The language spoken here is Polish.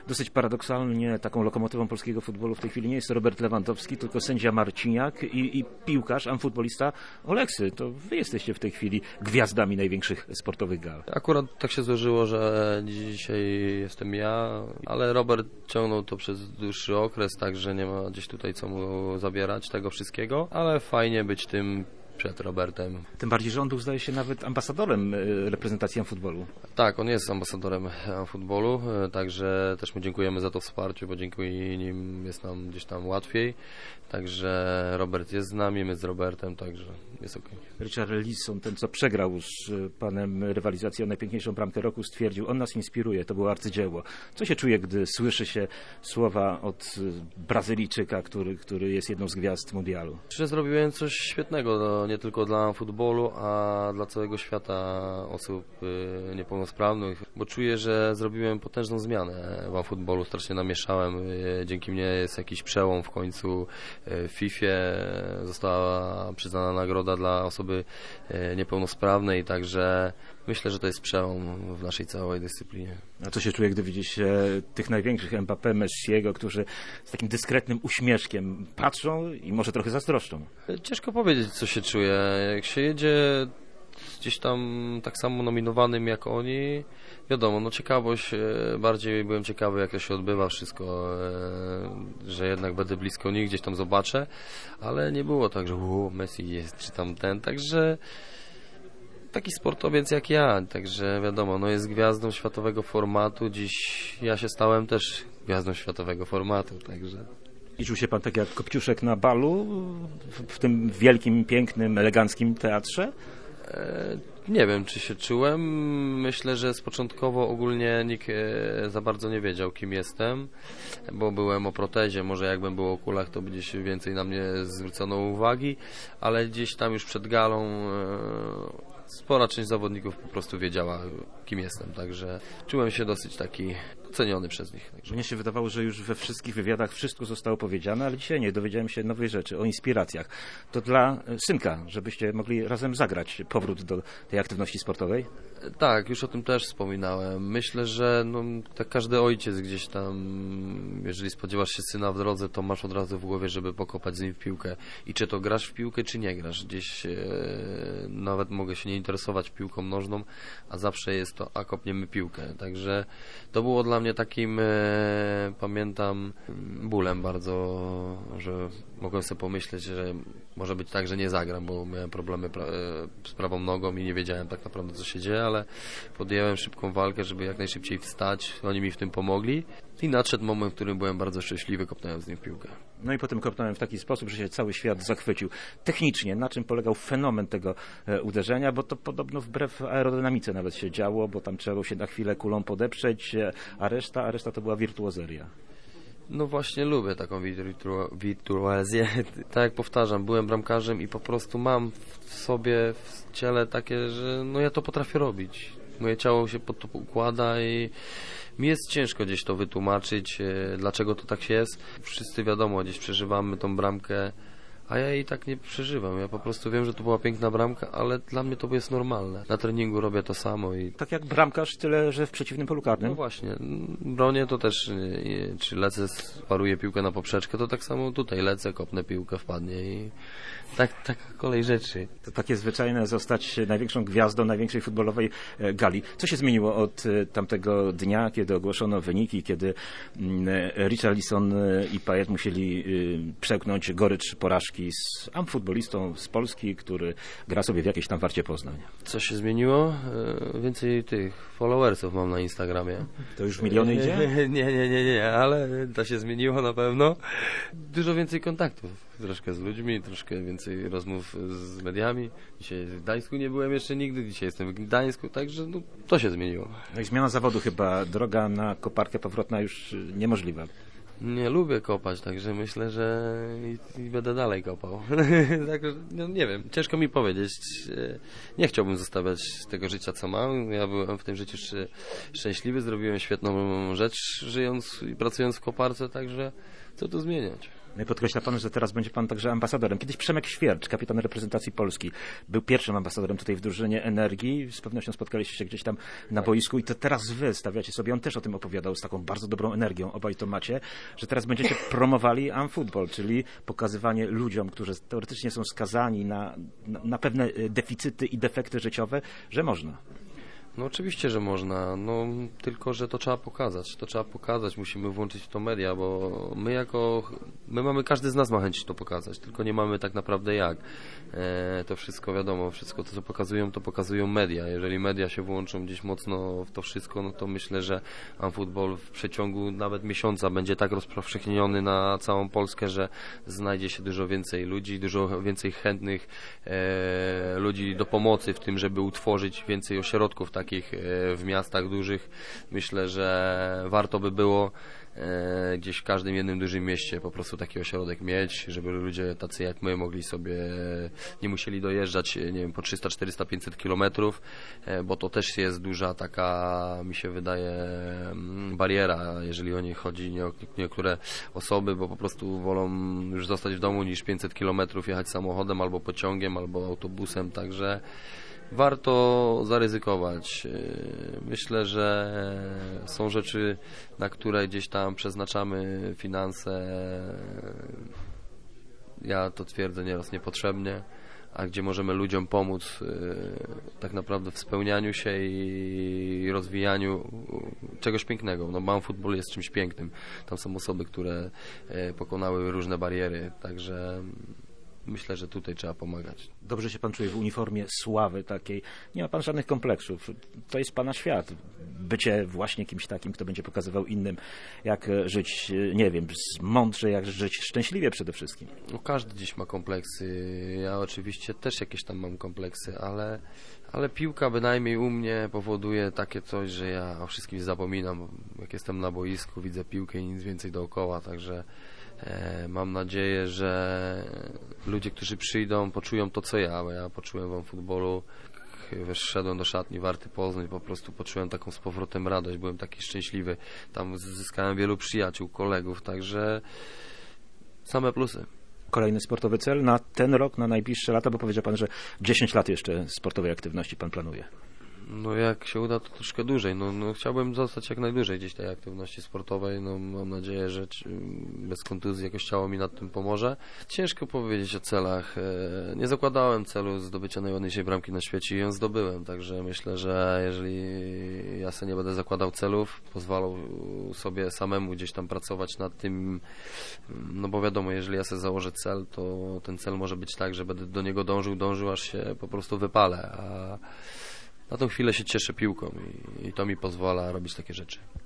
Dosyć paradoksalnie taką lokomotywą polskiego futbolu w tej chwili nie jest Robert Lewandowski, tylko sędzia Marciniak i piłkarz, amfutbolista Oleksy. To wy jesteście w tej chwili gwiazdami największych sportowych gal. Akurat tak się złożyło, że dzisiaj jestem ja, ale Robert ciągnął to przez dłuższy okres, także nie ma gdzieś tutaj co mu zabierać tego wszystkiego, ale fajnie być tym przed Robertem. Tym bardziej, że on był, zdaje się, nawet ambasadorem reprezentacji futbolu. Tak, on jest ambasadorem futbolu, także też mu dziękujemy za to wsparcie, bo dzięki nim jest nam gdzieś tam łatwiej. Także Robert jest z nami, my z Robertem, także jest okej. Richarlison, ten co przegrał z panem rywalizację o najpiękniejszą bramkę roku, stwierdził, on nas inspiruje, to było arcydzieło. Co się czuje, gdy słyszy się słowa od Brazylijczyka, który jest jedną z gwiazd mundialu? Że zrobiłem coś świetnego, nie tylko dla futbolu, a dla całego świata osób niepełnosprawnych, bo czuję, że zrobiłem potężną zmianę w futbolu, strasznie namieszałem, dzięki mnie jest jakiś przełom w końcu. W FIFA została przyznana nagroda dla osoby niepełnosprawnej, także myślę, że to jest przełom w naszej całej dyscyplinie. A co się czuje, gdy widzi się tych największych, Mbappé, Messiego, którzy z takim dyskretnym uśmieszkiem patrzą i może trochę zazdroszczą? Ciężko powiedzieć, co się czuje. Jak się jedzie gdzieś tam tak samo nominowanym jak oni, wiadomo, no ciekawość, bardziej byłem ciekawy, jak to się odbywa wszystko, że jednak będę blisko nich, gdzieś tam zobaczę, ale nie było tak, że Messi jest, czy tam ten, także taki sportowiec jak ja, także wiadomo, no jest gwiazdą światowego formatu, dziś ja się stałem też gwiazdą światowego formatu, także... I czuł się pan tak jak Kopciuszek na balu, w tym wielkim, pięknym, eleganckim teatrze? Nie wiem, czy się czułem. Myślę, że początkowo ogólnie nikt za bardzo nie wiedział, kim jestem, bo byłem o protezie. Może jakbym był o kulach, to by gdzieś więcej na mnie zwrócono uwagi, ale gdzieś tam już przed galą spora część zawodników po prostu wiedziała, kim jestem, także czułem się dosyć taki ceniony przez nich. Także. Mnie się wydawało, że już we wszystkich wywiadach wszystko zostało powiedziane, ale dzisiaj nie, dowiedziałem się nowej rzeczy, o inspiracjach. To dla synka, żebyście mogli razem zagrać powrót do tej aktywności sportowej? Tak, już o tym też wspominałem. Myślę, że no, tak każdy ojciec gdzieś tam, jeżeli spodziewasz się syna w drodze, to masz od razu w głowie, żeby pokopać z nim w piłkę. I czy to grasz w piłkę, czy nie grasz. Gdzieś nawet mogę się nie interesować piłką nożną, a zawsze jest to, a kopniemy piłkę. Także to było dla mnie takim, pamiętam, bólem bardzo, że mogłem sobie pomyśleć, że może być tak, że nie zagram, bo miałem problemy z prawą nogą i nie wiedziałem tak naprawdę, co się dzieje, ale podjąłem szybką walkę, żeby jak najszybciej wstać. Oni mi w tym pomogli i nadszedł moment, w którym byłem bardzo szczęśliwy, kopnąłem z nim w piłkę. No i potem kopnąłem w taki sposób, że się cały świat zachwycił. Technicznie, na czym polegał fenomen tego uderzenia, bo to podobno wbrew aerodynamice nawet się działo, bo tam trzeba było się na chwilę kulą podeprzeć, a reszta to była wirtuozeria. No właśnie lubię taką wirtuazję. Tak jak powtarzam, byłem bramkarzem i po prostu mam w sobie, w ciele takie, że no ja to potrafię robić. Moje ciało się pod to układa i mi jest ciężko gdzieś to wytłumaczyć, dlaczego to tak jest. Wszyscy wiadomo, gdzieś przeżywamy tą bramkę, a ja jej tak nie przeżywam. Ja po prostu wiem, że to była piękna bramka, ale dla mnie to jest normalne. Na treningu robię to samo. Tak jak bramkarz, tyle że w przeciwnym polu karnym. No właśnie, bronię to też, czy lecę, sparuję piłkę na poprzeczkę, to tak samo tutaj lecę, kopnę piłkę, wpadnie i taka kolej rzeczy. To takie zwyczajne zostać największą gwiazdą największej futbolowej gali. Co się zmieniło od tamtego dnia, kiedy ogłoszono wyniki, kiedy Richarlison i Payet musieli przełknąć gorycz porażki z futbolistą z Polski, który gra sobie w jakiejś tam Warcie Poznań? Co się zmieniło? Więcej tych followersów mam na Instagramie. To już miliony idzie? Nie, ale to się zmieniło na pewno. Dużo więcej kontaktów, troszkę z ludźmi, troszkę więcej rozmów z mediami. Dzisiaj w Gdańsku nie byłem jeszcze nigdy, dzisiaj jestem w Gdańsku, także no, to się zmieniło. No i zmiana zawodu chyba, droga na koparkę powrotna już niemożliwa. Nie lubię kopać, także myślę, że i będę dalej kopał. Także, no, nie wiem, ciężko mi powiedzieć. Nie chciałbym zostawiać tego życia, co mam. Ja byłem w tym życiu szczęśliwy, zrobiłem świetną rzecz, żyjąc i pracując w koparce, także co tu zmieniać. No i podkreśla pan, że teraz będzie pan także ambasadorem. Kiedyś Przemek Świercz, kapitan reprezentacji Polski, był pierwszym ambasadorem tutaj w drużynie Energii. Z pewnością spotkaliście się gdzieś tam na boisku i to teraz wy stawiacie sobie, on też o tym opowiadał z taką bardzo dobrą energią, obaj to macie, że teraz będziecie promowali amfootball, czyli pokazywanie ludziom, którzy teoretycznie są skazani na pewne deficyty i defekty życiowe, że można. No oczywiście, że można, no tylko, że to trzeba pokazać, musimy włączyć w to media, bo my mamy, każdy z nas ma chęć to pokazać, tylko nie mamy tak naprawdę jak. To wszystko wiadomo, wszystko to co to pokazują media. Jeżeli media się włączą gdzieś mocno w to wszystko, no to myślę, że amfootball w przeciągu nawet miesiąca będzie tak rozpowszechniony na całą Polskę, że znajdzie się dużo więcej ludzi, dużo więcej chętnych ludzi do pomocy w tym, żeby utworzyć więcej ośrodków takich w miastach dużych. Myślę, że warto by było gdzieś w każdym jednym dużym mieście po prostu taki ośrodek mieć, żeby ludzie tacy jak my mogli sobie, nie musieli dojeżdżać, nie wiem, po 300, 400, 500 kilometrów, bo to też jest duża taka, mi się wydaje, bariera, jeżeli o nie chodzi, niektóre osoby, bo po prostu wolą już zostać w domu niż 500 kilometrów jechać samochodem albo pociągiem, albo autobusem, także warto zaryzykować. Myślę, że są rzeczy, na które gdzieś tam przeznaczamy finanse. Ja to twierdzę nieraz niepotrzebnie, a gdzie możemy ludziom pomóc tak naprawdę w spełnianiu się i rozwijaniu czegoś pięknego. No amfootball jest czymś pięknym. Tam są osoby, które pokonały różne bariery, także myślę, że tutaj trzeba pomagać. Dobrze się pan czuje w uniformie sławy takiej. Nie ma pan żadnych kompleksów. To jest pana świat. Bycie właśnie kimś takim, kto będzie pokazywał innym, jak żyć, nie wiem, mądrze, jak żyć szczęśliwie przede wszystkim. No, każdy dziś ma kompleksy. Ja oczywiście też jakieś tam mam kompleksy, ale piłka bynajmniej u mnie powoduje takie coś, że ja o wszystkim zapominam. Jak jestem na boisku, widzę piłkę i nic więcej dookoła, także mam nadzieję, że ludzie, którzy przyjdą, poczują to, co ja, bo ja poczułem w amfootballu, wszedłem do szatni Warty Poznań, po prostu poczułem taką z powrotem radość, byłem taki szczęśliwy, tam zyskałem wielu przyjaciół, kolegów, także same plusy. Kolejny sportowy cel na ten rok, na najbliższe lata, bo powiedział pan, że 10 lat jeszcze sportowej aktywności pan planuje. No jak się uda, to troszkę dłużej. No chciałbym zostać jak najdłużej gdzieś tej aktywności sportowej. No mam nadzieję, że bez kontuzji jakoś ciało mi nad tym pomoże. Ciężko powiedzieć o celach. Nie zakładałem celu zdobycia najładniejszej bramki na świecie i ją zdobyłem. Także myślę, że jeżeli ja sobie nie będę zakładał celów, pozwalał sobie samemu gdzieś tam pracować nad tym, no bo wiadomo, jeżeli ja sobie założę cel, to ten cel może być tak, że będę do niego dążył, aż się po prostu wypalę. A na tą chwilę się cieszę piłką i to mi pozwala robić takie rzeczy.